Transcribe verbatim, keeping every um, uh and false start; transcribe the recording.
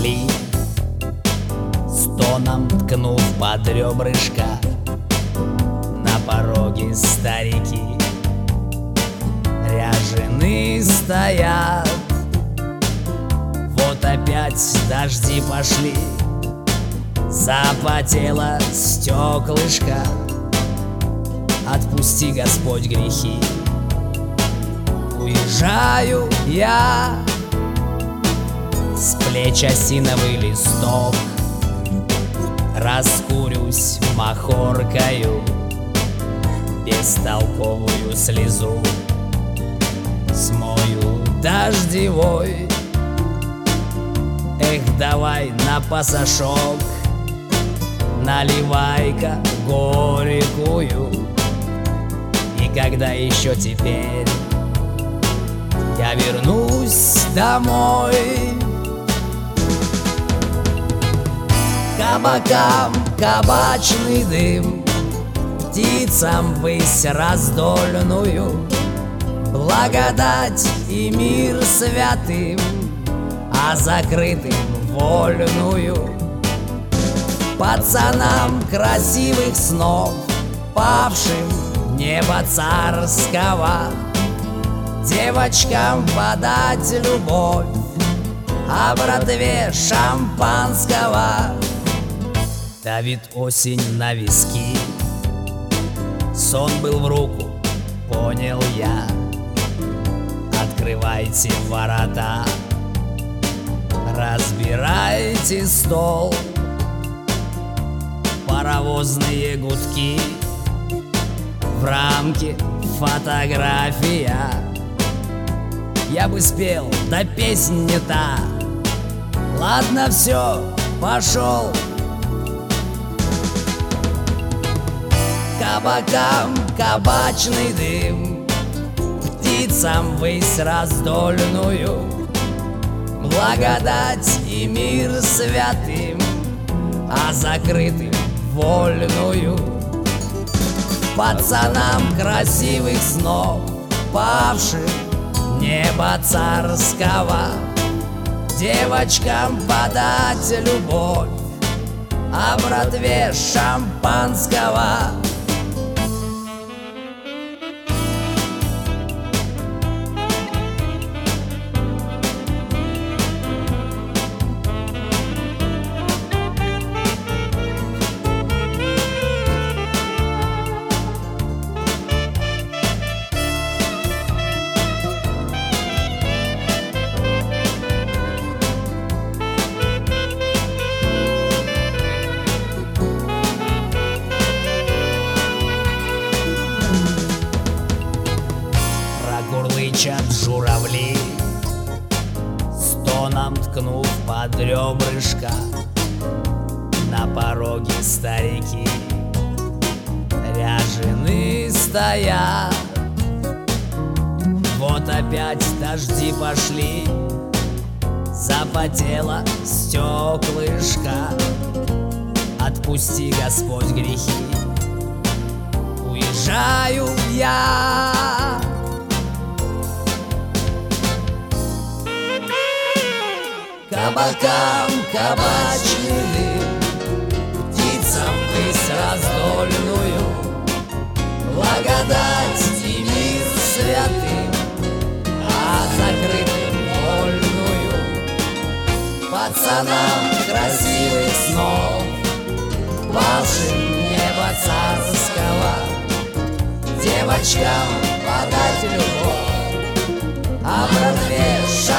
пошли, стоном ткнув под ребрышко. На пороге старики ряженые стоят. Вот опять дожди пошли, запотело стеклышко. Отпусти, Господь, грехи. Уезжаю я, с плеч осиновый листок, раскурюсь махоркою, бестолковую слезу смою дождевой. Эх, давай на пасашок, наливай-ка горькую. И когда еще теперь я вернусь домой? Кабакам кабачный дым, птицам высь раздольную, благодать и мир святым, а закрытым вольную. Пацанам красивых снов, павшим неба царского, девочкам подать любовь, а братве шампанского. Давит осень на виски, сон был в руку, понял я. Открывайте ворота, разбирайте стол. Паровозные гудки, в рамке фотография. Я бы спел, да песня не та. Ладно, все, пошел. Кабакам кабачный дым, птицам высь раздольную, благодать и мир святым, а закрытым вольную. Пацанам красивых снов, павшим неба царского, девочкам подать любовь, а братве шампанского. Курлычат журавли, стоном ткнув под ребрышко. На пороге старики ряженые стоят. Вот опять дожди пошли, запотело стеклышко. Отпусти, Господь, грехи. Уезжаю я. Кабакам кабачный дым, птицам высь раздольную, благодать и мир святым, а закрытым вольную. Пацанам красивых снов, павшим неба царского, девочкам подать любовь, а братве